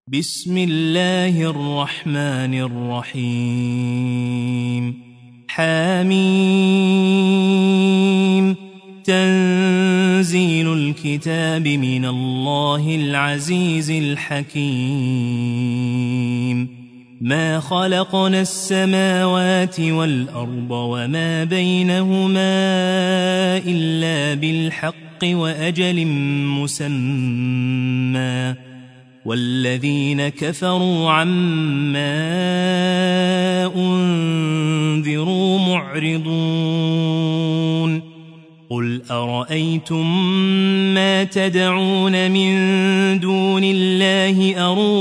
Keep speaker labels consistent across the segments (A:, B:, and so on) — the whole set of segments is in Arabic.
A: بسم الله الرحمن الرحيم حميم تنزيل الكتاب من الله العزيز الحكيم ما خلقنا السماوات والأرض وما بينهما إلا بالحق وأجل مسمى والذين كفروا عما أنذروا معرضون قل أرأيتم ما تدعون من دون الله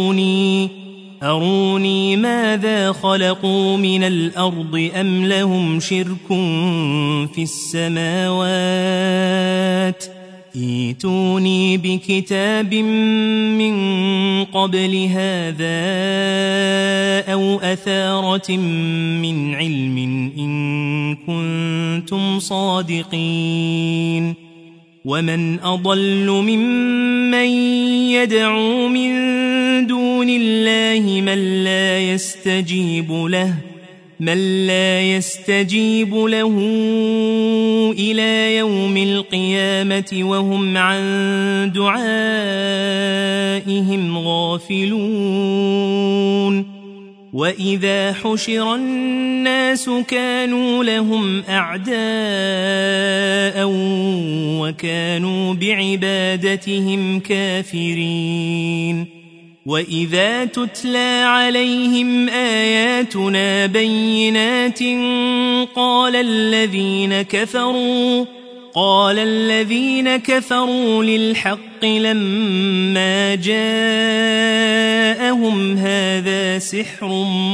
A: أروني ماذا خلقوا من الأرض أم لهم شرك في السماوات ائتوني بكتاب من قبل هذا أو أثارة من علم إن كنتم صادقين ومن أضل ممن يدعو من دون الله من لا يستجيب له إلى يوم القيامة وهم عن دعائهم غافلون وإذا حشر الناس كانوا لهم أعداء وكانوا بعبادتهم كافرين وإذا تتلى عليهم آياتنا بينات قال الذين كفروا للحق لما جاءهم هذا سحر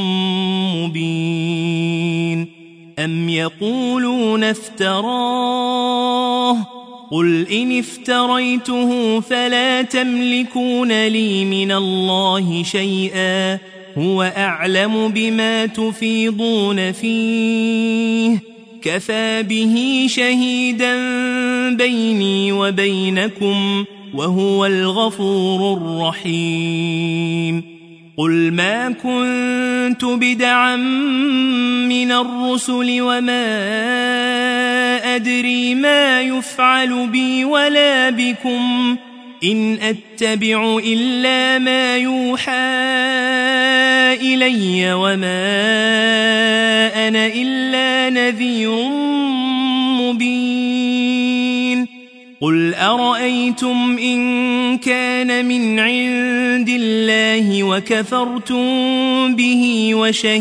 A: مبين أم يقولون افتراه قل إن افتريته فلا تملكون لي من الله شيئا هو أعلم بما تفيضون فيه كفى به شهيدا بيني وبينكم وهو الغفور الرحيم قل ما كنت بدعا من الرسل وما أدري ما يفعل بي ولا بكم إن أتبع إلا ما يوحى إلي وما أنا إلا نذير مبين قل أرأيتم إن كان من عند الله وكفرتم به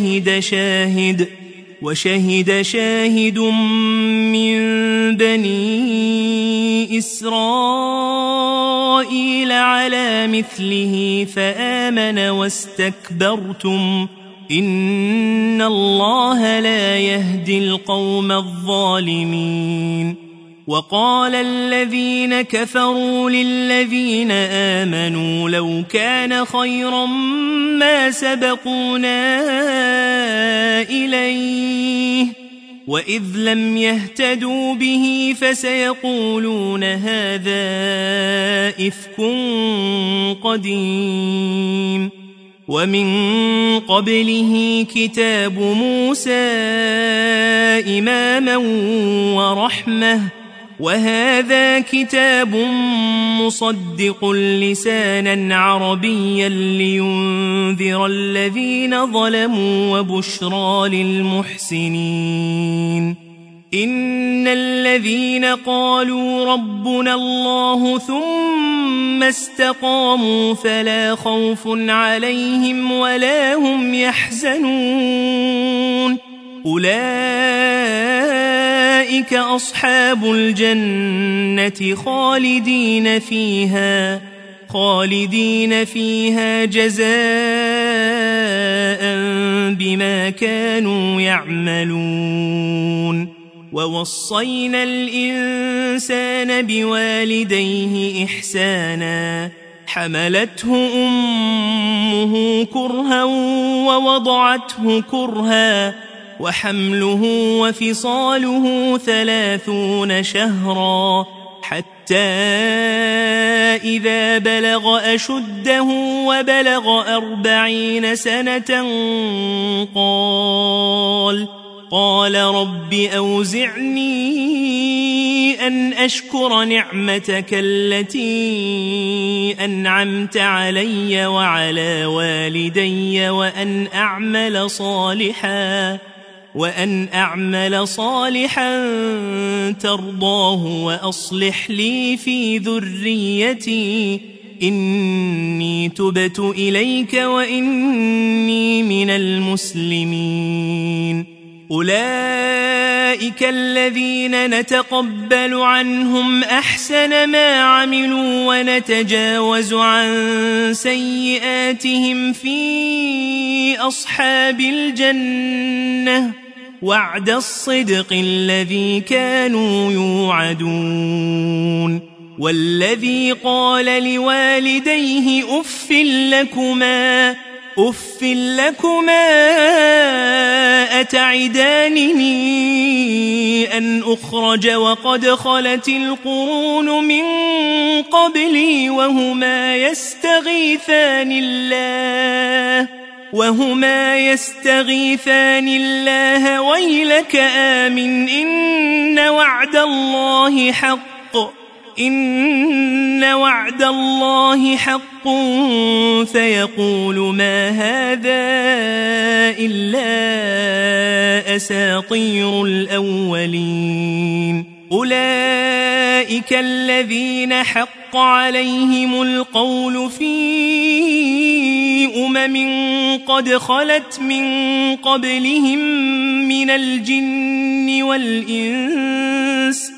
A: وشهد شاهد من بني إسرائيل على مثله فآمن واستكبرتم إن الله لا يهدي القوم الظالمين وقال الذين كفروا للذين آمنوا لو كان خيرا ما سبقونا إليه وإذ لم يهتدوا به فسيقولون هذا إفك قديم ومن قبله كتاب موسى إماما ورحمة وهذا كتاب مصدق لسانا عربيا لينذر الذين ظلموا وبشرى للمحسنين إن الذين قالوا ربنا الله ثم استقاموا فلا خوف عليهم ولا هم يحزنون أولئك أصحاب الجنة خالدين فيها جزاء بما كانوا يعملون ووصينا الإنسان بوالديه إحسانا حملته أمه كرها ووضعته كرها وحمله وفصاله 30 شهرا حتى إذا بلغ أشده وبلغ 40 سنة قال رب أوزعني أن أشكر نعمتك التي أنعمت علي وعلى والدي وأن أعمل صالحا ترضاه وأصلح لي في ذريتي إني تبت إليك وإني من المسلمين. أولئك الذين نتقبل عنهم أحسن ما عملوا ونتجاوز عن سيئاتهم في أصحاب الجنة وعد الصدق الذي كانوا يوعدون. والذي قال لوالديه أف لكما أتعدانني أن أخرج وقد خلت القرون من قبلي وهما يستغيثان الله ويلك آمن إن وعد الله حق فيقول ما هذا إلا أساطير الأولين. أولئك الذين حق عليهم القول في قد خلت من قبلهم من الجن والإنس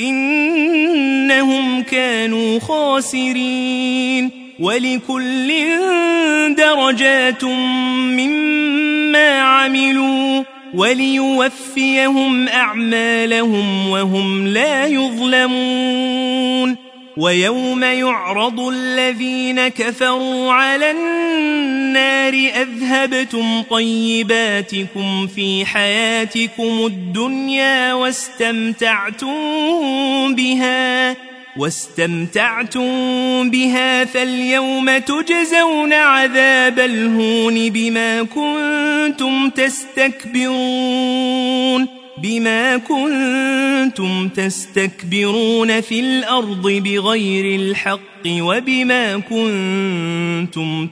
A: إنهم كانوا خاسرين. ولكل درجات مما عملوا وليوفيهم أعمالهم وهم لا يظلمون. ويوم يعرض الذين كفروا على النار أذهبتم طيباتكم في حياتكم الدنيا واستمتعتم بها فاليوم تجزون عذاب الهون بما كنتم تستكبرون في الأرض بغير الحق وبما كنتم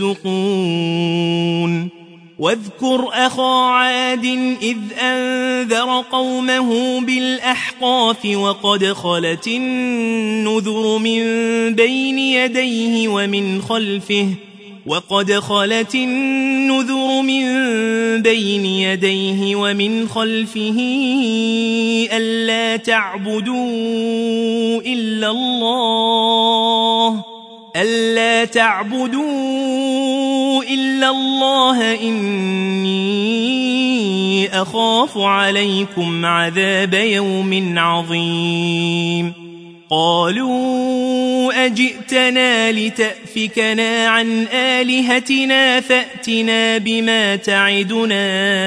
A: تفسقون. واذكر أخا عاد إذ أنذر قومه بالأحقاف وقد خلت النذر من بين يديه ومن خلفه ألا تعبدوا إلا الله إني أخاف عليكم عذاب يوم عظيم. قالوا أجئتنا لتأفكنا عن آلهتنا فأتنا بما تعدنا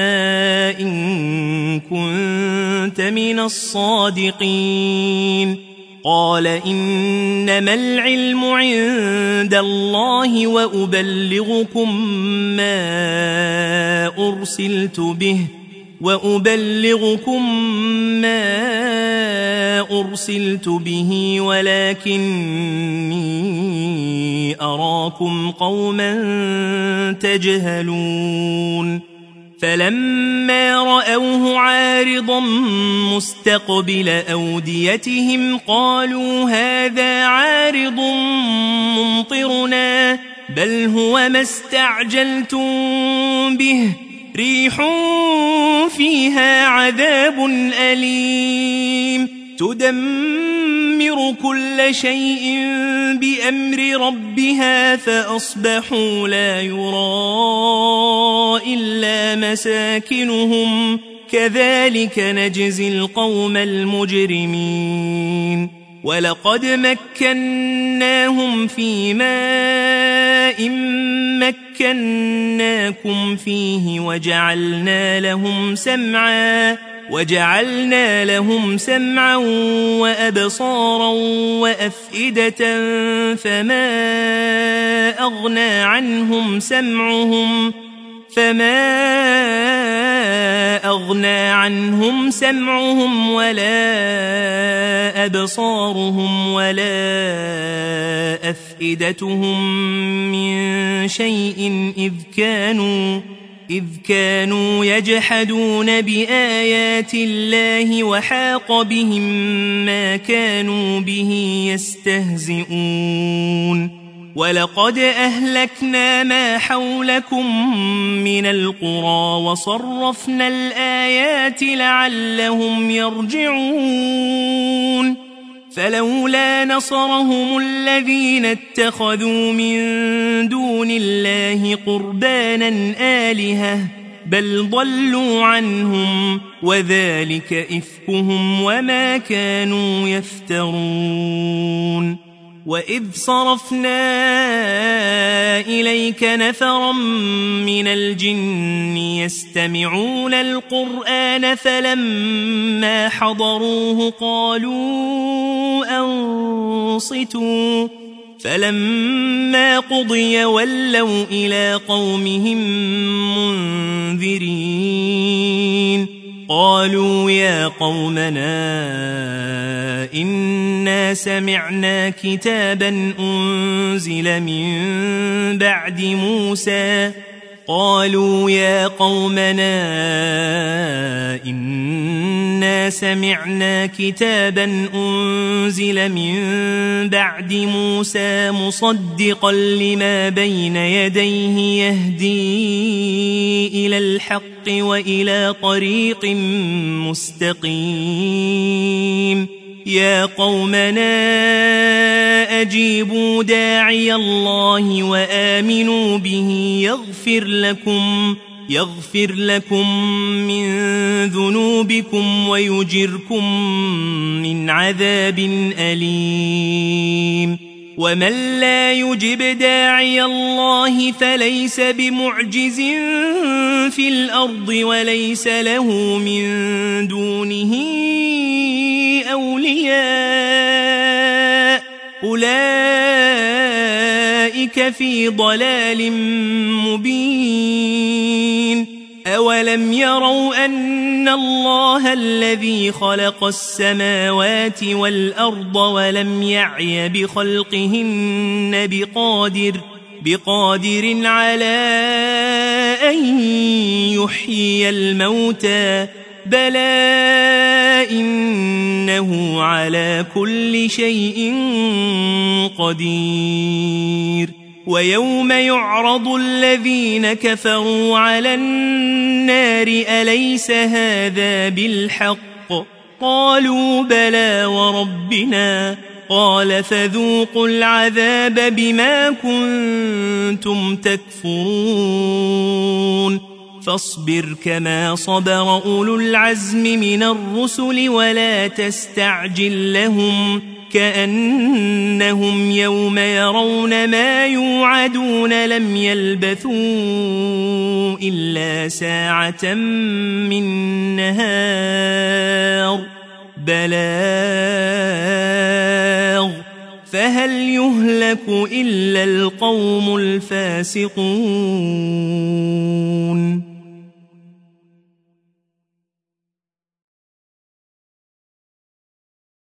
A: إن كنت من الصادقين. قال إنما العلم عند الله وأبلغكم ما أرسلت به ولكني أراكم قوما تجهلون. فلما رأوه عارضا مستقبل أوديتهم قالوا هذا عارض ممطرنا بل هو ما استعجلتم به ريح فيها عذاب أليم تدمر كل شيء بأمر ربها فأصبحوا لا يرى إلا مساكنهم كذلك نجزي القوم المجرمين. ولقد مكناهم في ماء مكناكم فيه وجعلنا لهم سمعا وجعلنا لهم سمعا وأبصارا وأفئدة فما أغنى عنهم سمعهم ولا أبصارهم ولا أفئدتهم من شيء إذ كانوا يجحدون بآيات الله وحاق بهم ما كانوا به يستهزئون ولقد أهلكنا ما حولكم من القرى وصرفنا الآيات لعلهم يرجعون فلولا نصرهم الذين اتخذوا من دون الله قربانا آلهة بل ضلوا عنهم وذلك إفكهم وما كانوا يفترون وإذ صرفنا إليك نفرا من الجن يستمعون القرآن فلما حضروه قالوا أنصتوا فلما قضي ولوا إلى قومهم منذرين قالوا يا قومنا إنا سمعنا كتابا أنزل من بعد موسى مصدقا لما بين يديه يهدي إلى الحق وإلى طريق مستقيم يا قومنا أجيبوا داعي الله وآمنوا به يغفر لكم من ذنوبكم ويجركم من عذاب أليم ومن لا يجب داعي الله فليس بمعجز في الأرض وليس له من دونه أولياء أولئك في ضلال مبين أولم يروا أن الله الذي خلق السماوات والأرض ولم يعي بخلقهن بقادر على أن يحيي الموتى بلى إنه على كل شيء قدير ويوم يعرض الذين كفروا على النار أليس هذا بالحق قالوا بلى وربنا قال فذوقوا العذاب بما كنتم تكفرون فاصبر كما صبر أولو العزم من الرسل ولا تستعجل لهم كأنهم يوم يرون ما يوعدون لم يلبثوا إلا ساعة من نهار بلاغ فهل يهلك إلا القوم الفاسقون